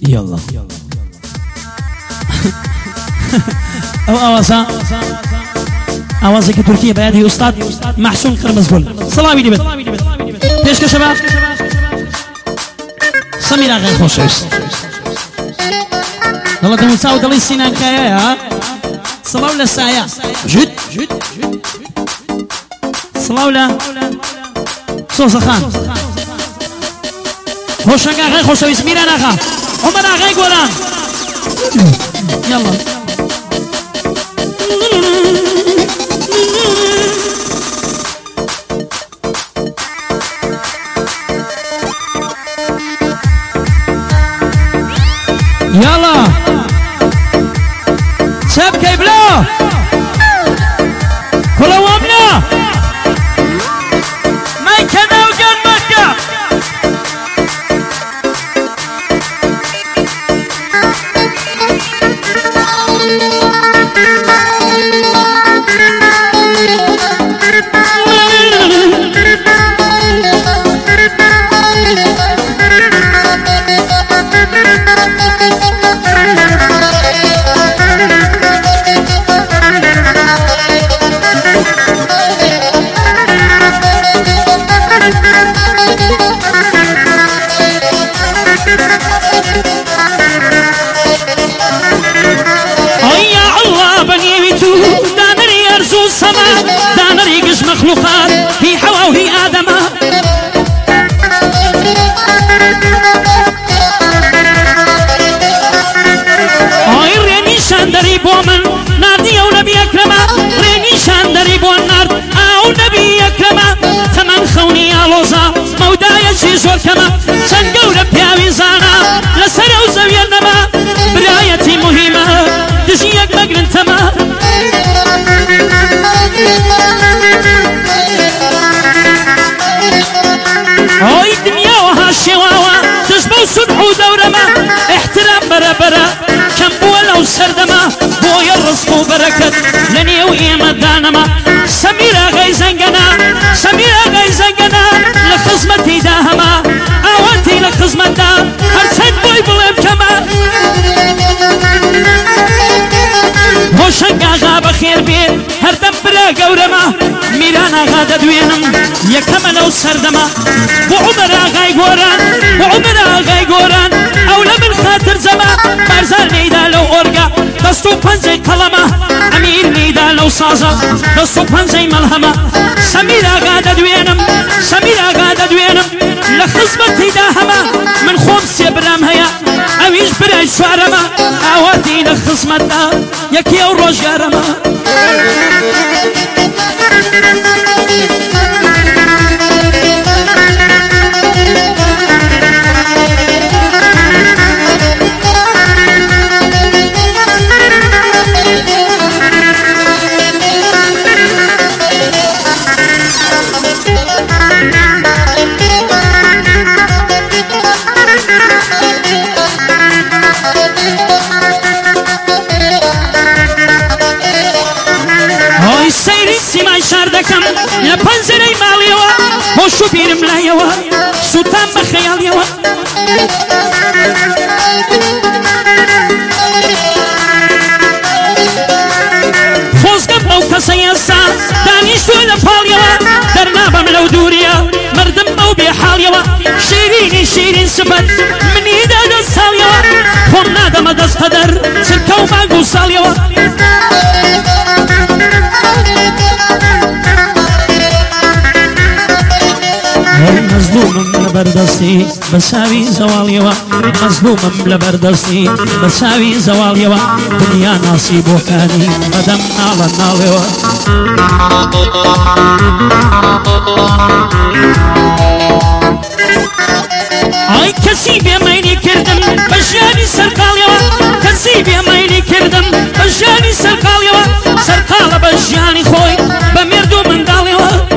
يلا او اوازك تركيا بيدي استاذ محسون قرمزگل سلامی دیبد پیش که شباب سميرة غير خوشش والله دم ساود الله سنان كايا صلاة ولا سايا جد صلاة ولا صوص خان خوشنگا غير خوشش سميرة ناخا عمر غير قولان يلا يلا شبكة بلا كل وامنا ما يكنا وجان مكة مخلوقات هي حواء وهي آدم هاي ريني شاندري بومن نادي أو نبي أكرم ريني شاندري بون نار أو نبي أكرم ثمن خوني علوزا مودا يشي زور كما سنقول بياوي زانا لسر وزويا النما برايتي مهمة تجيك مقرن تما هاي الدنيا وهالشواوة تشبه صلح ودورما احترام برا كم بولا وسردما بويا الرزق وبركة لني وإيمة دانما سميرة غي زنقنا لخزمتي داهما اوانتي لخزمت دا هرسن بوي بلم كما هوشنگا غاب خير بيت هردم برا قورما ميرانا غادا دوينم يكما لو سردما وعمرا غاي قوران اولا من خاطر زما بارزال نيدا لو اورقا دستو پنزي قلما امير نيدا لو سازا دستو پنزي ملهما سميرا غادا دوينم لخزمتي داهما من خمس برام هيا اويش براي شوارما اواتي لخزمتا يكي او روجارما شاردكم لبنزري ماليوا هوشو بيرم لايوا سوتان بخياليوا فوزقب او كسيسا دانيشتو لفاليوا درنابم لو دوريا مردم او بحاليوا شيرين سبت من ايدا دستاليوا هم نادم دست قدر سلكو ماقو ساليوا مظلوم لبردستي بساوي زواليوا مظلوم لبردستي بساوي زواليوا دنيا نصيب وكاني مدام نالا ناليوا اي كسي بيميني كردم بجاني سرقاليوا كسي بيميني كردم بجاني سرقاليوا سرقال بجاني خوي بمردو من داليوا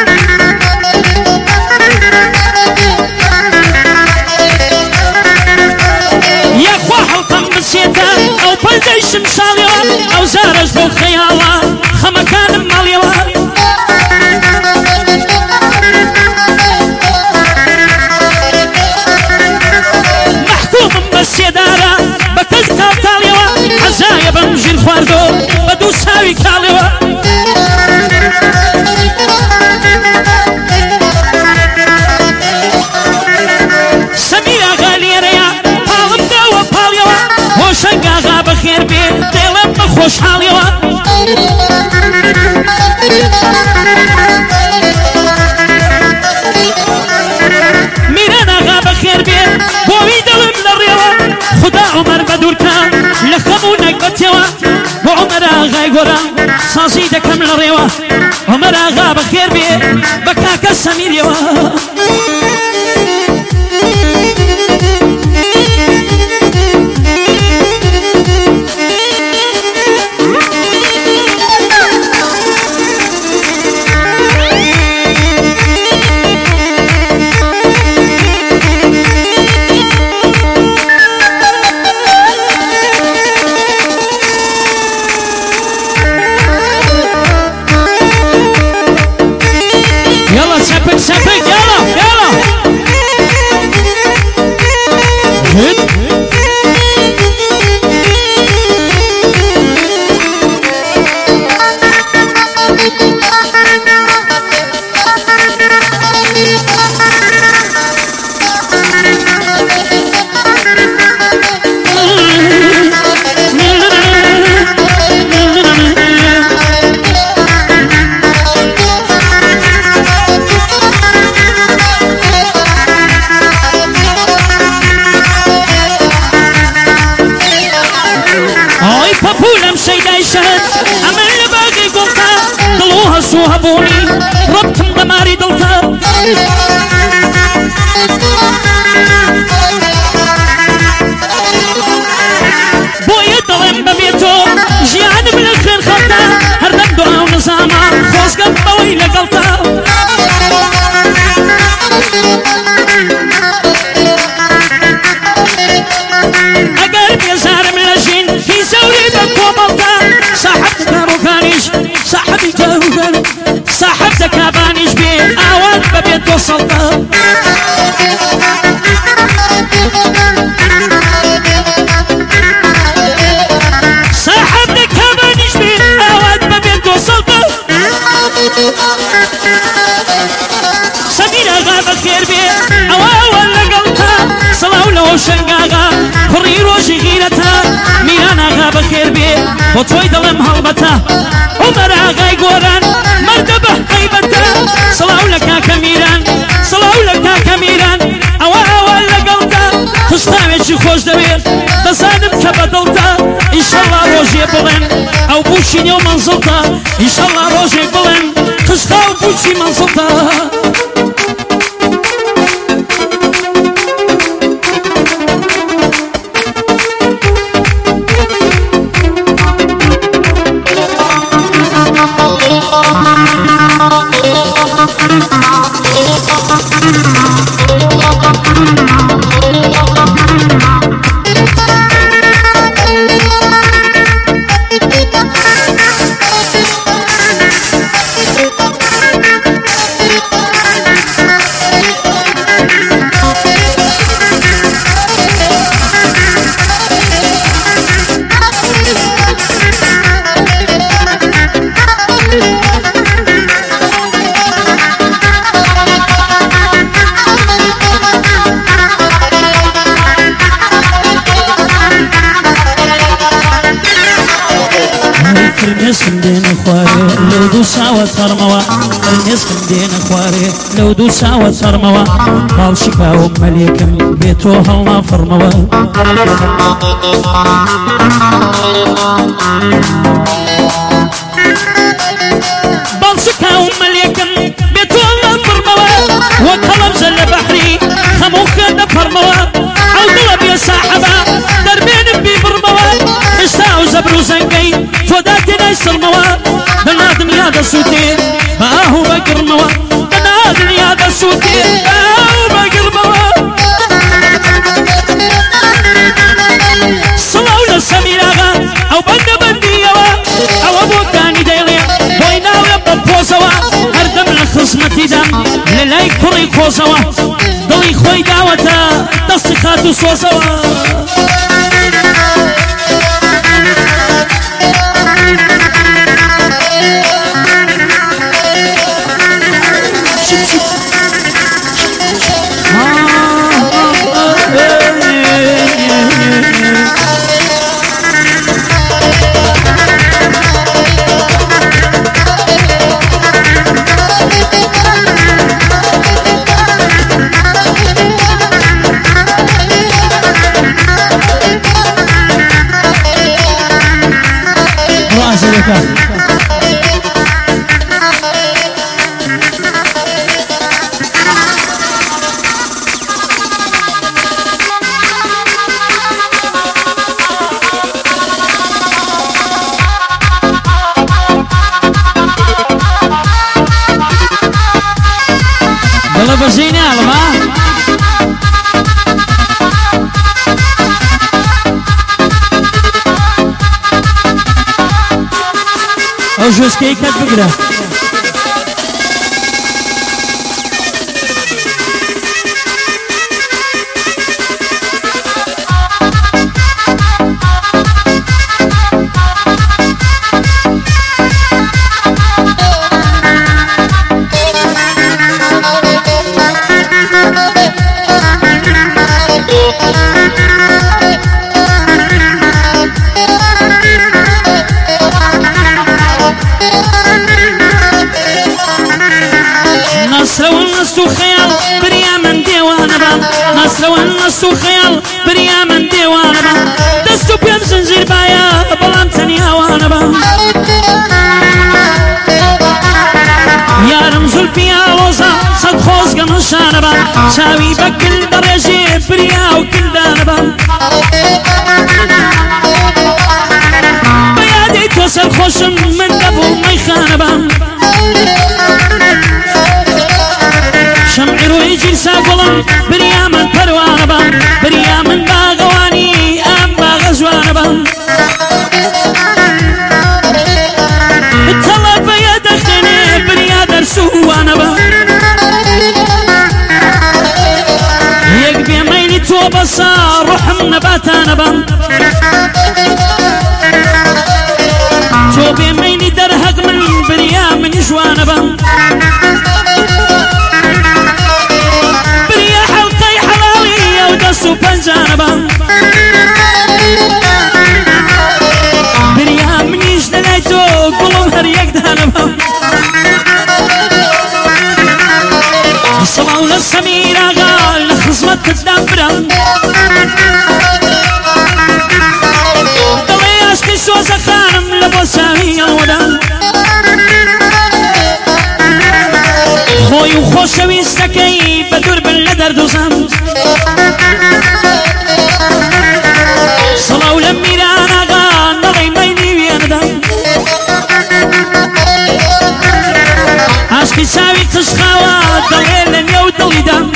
او بلدي شمساليوا او زارج بالخيالا خمكان ماليوا گۆرە سازی دەکەم لە ڕێوە عومەر ئاغا بەخێر بێ بە کاکە سەمیرەوە سەپێک یاڵە یاڵە پەپولم شەیدای شەهد ئەمە لە باغی گوڵتا دڵ و هەسوو هەبوونی ڕەبتم بەماری دڵتا بۆیە دەڵێم بەبێ تۆ ژیانم لە خوێن خەڵتا هەردەم دوعاو نزامە خۆزگەم بەوەی لەگەڵتا ئەگەر بێزارم لە ژین هی زەوری بە کۆمەڵتا ساحەب دەکابووکانیش ساحەبی جاروگەن ساحەب دەکابانیش بێ ئاوان بەبێت تۆ سەڵتا ساحەب دەکابانیش بێ ئاوان بەبێت تۆ سەڵتا سەمیر ئاغا بەخێر بێ ئەوە لەگەڵتا سەڵاو لەوە شەنگاغا کوڕی ڕۆژی غیرەتە میران ئاغا بەخێر بێ بۆ تۆی دەڵێم هەڵبەتە عومەر ئاغای گۆران مەردە بە هەیبەتە سەڵاو لە کاکە میران سەڵاو لە کاکە میران ئەوە لەگەڵتا تشتاوێکی خۆش دەوێت دەزانم کە بەدڵتا ئینشەڵڵا ڕۆژێ بڵێن ئەو بوشی نێو مەنزڵتا ئینشەڵڵا ڕۆژێک بڵێن تشتا و بوشی مەنزڵتا فرمێسم دێنە خوارێ لەو دوو ساوە تەڕمەوە فرمێسم دێنە خوارێ لەو دوو ساوە تەڕمەوە باڵشی کاوم مەلێکم بێ تۆ هەڵنا فەڕمەوە باڵشی کاوم مەلێکم بێ تۆ هەڵنا فەڕمەوە وەک هەڵەبزە لە بەحری هەموو خوێن دەپەڕمەوە ئەو دڵە بێ ساحەبە دەربێنم بیبڕمەوە هێشتا ئەو زەبر و زەنگەی تۆ داتێنای سڵمەوە بەنا دنیا دەسووتێ بە ئاهو بەگڕمەوە بەنا دنیا دەسووتێ بە ئاهو بەگڕمەوە سڵاو لە سەمیر ئاغا ئەو بەندە بەندیەوە ئەوە بۆکانی دەیڵێ بۆی ناوێ بە پۆزەوە هەردەم لە خزمەتیدام لە لای کوڕی کۆزەوە دڵی خۆی داوەتە دەستی خات و سۆزەوە بکە دڵە بەژەی ناڵم ها ئەو ژۆسکەی کەت بگرە نص وخيال بريا من ديوانا با دستو بيم زنجير بايا بلام تنيا وانا با يا رمز البيا لوزا صد خوز قمشانا با شاوي بكل بريجي بريا وكل دانا با بيادي توصل خوشم من دبو ميخانا با شمعي روي جلسا قلم بريا من پروانا با بريا من باغواني ام باغزوانا با الطلب بيا دخني بريا درسوانا با يقبي ميلي تو بصار روح نباتانا با تو بي ميلي درهق من بريا من جوانا با سوبنجانبا بريا منيش دليتو قلوم هر يك دانبا الصلاة للسميرة قال لخصمة تدبرا دلي عشقي سوزة خانم لبوساوي الودا خوي وخوشوي استكي بدور باللدر دوزام صلاة لميرانا قال نغي ميني وياندا عشقي ساوي تشخاوات دليل لن يودلي دام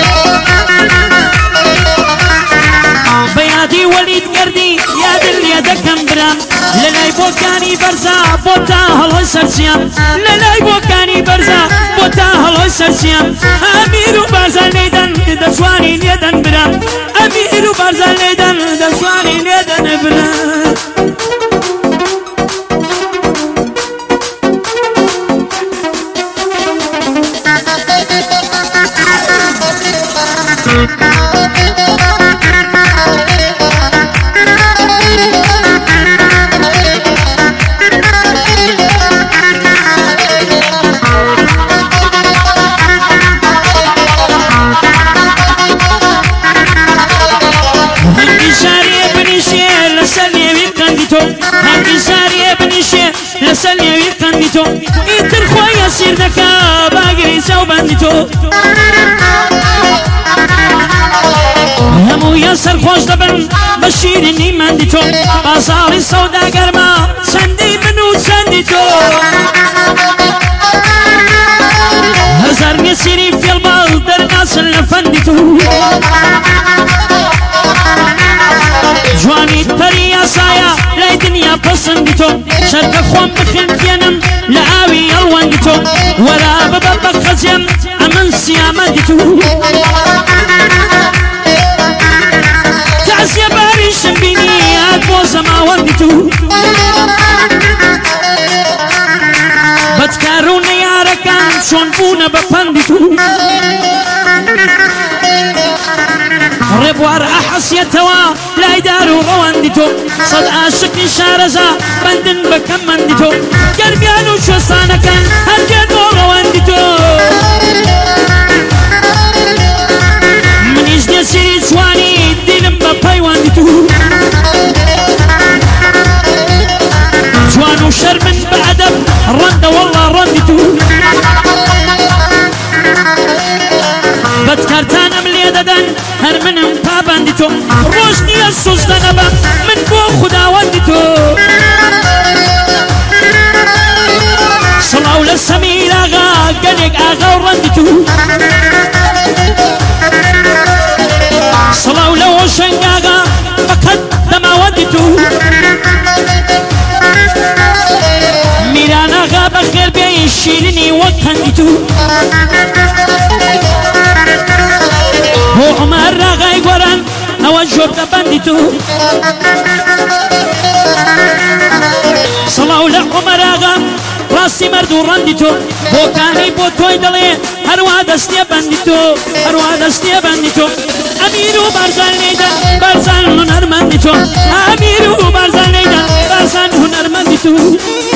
بيادي وليد قردي يا دل يدكم برام للاي بوكاني برزا بوتا هلوي سرسيام للاي بوكاني برزا بوتا هلوي سرسيام أميرو برزا ليدن دسواني ليدن برام أميرو برزا ليدن دسواني ليدن برام لسلي ويقندتو إنتر خويا سير دكا باقري سو بندتو همو يسر خوش دبن بشيرني مندتو بازار السودا قرما سندي منو سندتو هزار يسيري في البال درناس لفندتو جواني تريا سايا لا دنيا بسندتو شرك خوان بخلفينم لعاوي الواندتو ولا ببابا خزيم امن سيامدتو تعزي باريش بيني ادبوز ما واندتو بتكارون يا ركان شون بونا بفندتو ربوار أحس يتوا لا يدارو غواندتو صد عاشقني شارزا بندن بكم مندتو قلبيانو شو صانا كان هرجدو غواندتو من يجدي سيري سواني دينم بباي واندتو جوانو شرب هر منم پابندی تو روش نیه سوزدنبا من بو خداوندی تو صلاو لسمیر آغا گلگ آغا و رندی تو صلاو لوشنگ آغا فقط دماوندی تو میران آغا بخیر بیای شیرینی وقتندی تو هو عمر آغای گوران او جرد بندی تو صلاو لعمر آغا راسی مردو رندی تو بو کانی بو توی دلی هروا دستی بندی تو هروا دستی بندی تو امیرو برزن نیدن برزن هنرمندی تو امیرو برزن نیدن برزن هنرمندی تو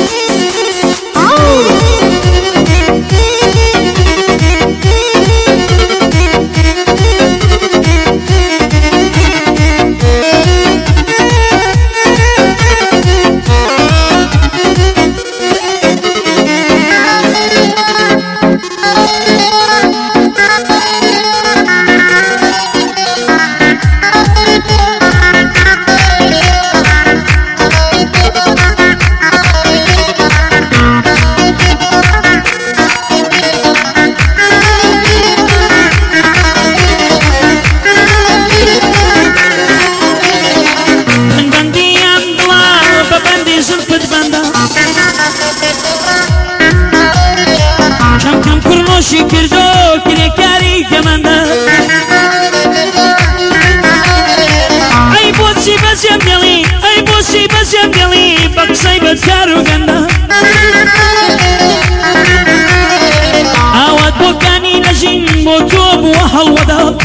عواد بوكاني نجم موتوب وهالودا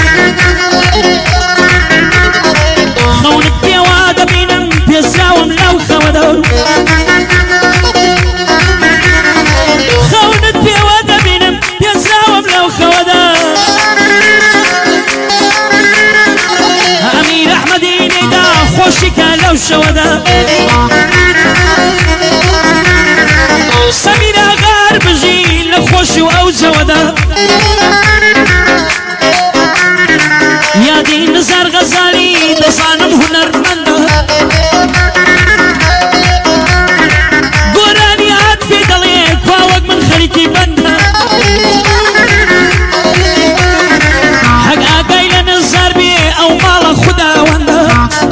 خونك بيوادا بينم بيساوم لو خودا خونك بيوادا بينم بيساوم لو خودا أمير أحمدي نيدا خوشك لو شودا سمير غار بجي لخوش او زودا يا دين نزار غزالي دصانم هنرمندا قراني عاد في دليك واوق من خليتي بندا حق اقايل نزار بي او مال خدا وندا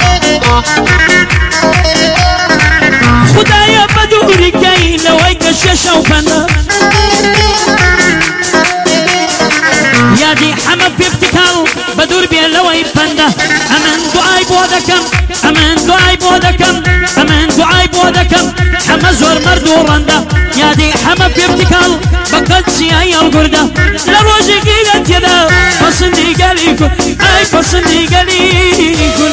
خدايا بدوري كاين لويك الشاشة وفنا يا دي حمد في ابتكار بدور بيا لوي فنا أمن دعاي بودكم أمن دعاي بودكم أمن دعاي بودكم حمد زور مردو رندا يا دي حمد في ابتكار بقد سياي القردة لروجي قيلت يدا فصندي قاليكو أي فصندي قاليكو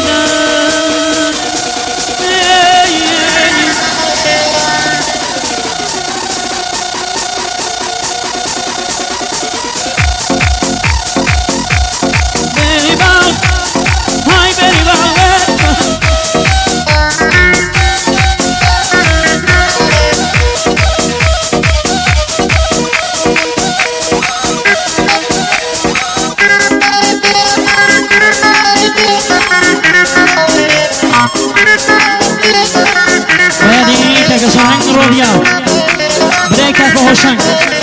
بريكا فهوشنك